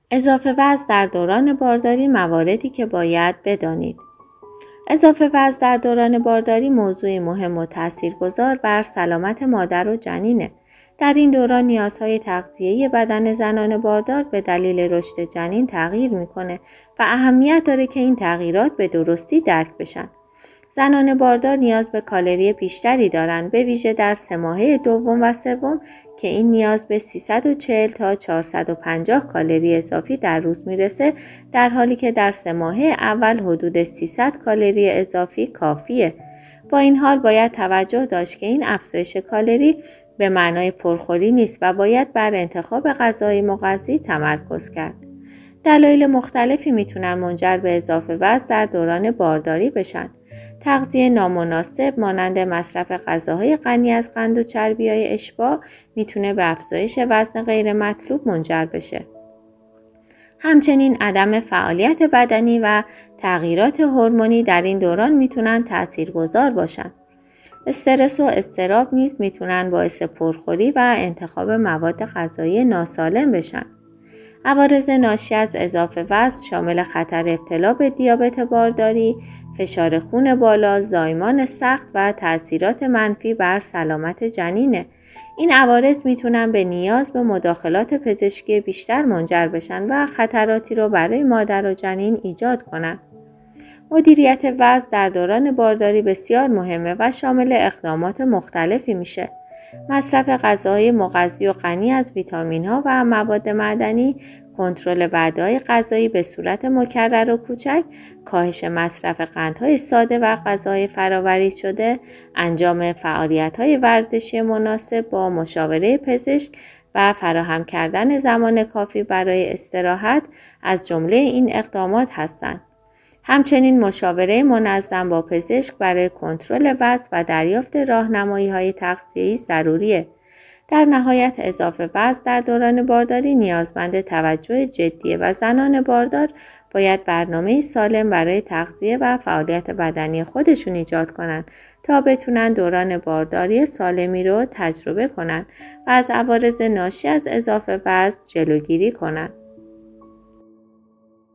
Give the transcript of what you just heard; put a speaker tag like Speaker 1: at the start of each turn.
Speaker 1: اضافه وزن در دوران بارداری، مواردی که باید بدانید. اضافه وزن در دوران بارداری موضوعی مهم و تاثیرگذار بر سلامت مادر و جنینه. در این دوران نیازهای تغذیه‌ای بدن زنان باردار به دلیل رشد جنین تغییر میکنه و اهمیت داره که این تغییرات به درستی درک بشن. زنان باردار نیاز به کالری بیشتری دارند، به ویژه در 3 ماهه دوم و سوم که این نیاز به 340 تا 450 کالری اضافی در روز میرسه، در حالی که در 3 ماهه اول حدود 300 کالری اضافی کافیه. با این حال باید توجه داشت که این افزایش کالری به معنای پرخوری نیست و باید بر انتخاب غذای مغذی تمرکز کرد. دلایل مختلفی میتونن منجر به اضافه وزن در دوران بارداری بشن. تغذیه نامناسب مانند مصرف غذاهای غنی از قند و چربی‌های اشباع میتونه به افزایش وزن غیر مطلوب منجر بشه. همچنین عدم فعالیت بدنی و تغییرات هورمونی در این دوران میتونن تاثیرگذار باشن. استرس و اضطراب نیز میتونن باعث پرخوری و انتخاب مواد غذایی ناسالم بشن. عوارض ناشی از اضافه وزن شامل خطر ابتلا به دیابت بارداری، فشار خون بالا، زایمان سخت و تاثیرات منفی بر سلامت جنینه. این عوارض میتونن به نیاز به مداخلات پزشکی بیشتر منجر بشن و خطراتی رو برای مادر و جنین ایجاد کنن. مدیریت وزن در دوران بارداری بسیار مهمه و شامل اقدامات مختلفی میشه. مصرف غذاهای مغذی و غنی از ویتامین‌ها و مواد معدنی، کنترل وعده‌های غذایی به صورت مکرر و کوچک، کاهش مصرف قندهای ساده و غذاهای فرآوری شده، انجام فعالیت‌های ورزشی مناسب با مشاوره پزشک و فراهم کردن زمان کافی برای استراحت از جمله این اقدامات هستند. همچنین مشاوره منظم با پزشک برای کنترل وزن و دریافت راهنمایی‌های تغذیه‌ای ضروریه. در نهایت اضافه وزن در دوران بارداری نیازمند توجه جدیه و زنان باردار باید برنامه سالم برای تغذیه و فعالیت بدنی خودشون ایجاد کنن تا بتونن دوران بارداری سالمی رو تجربه کنن و از عوارض ناشی از اضافه وزن جلوگیری کنن.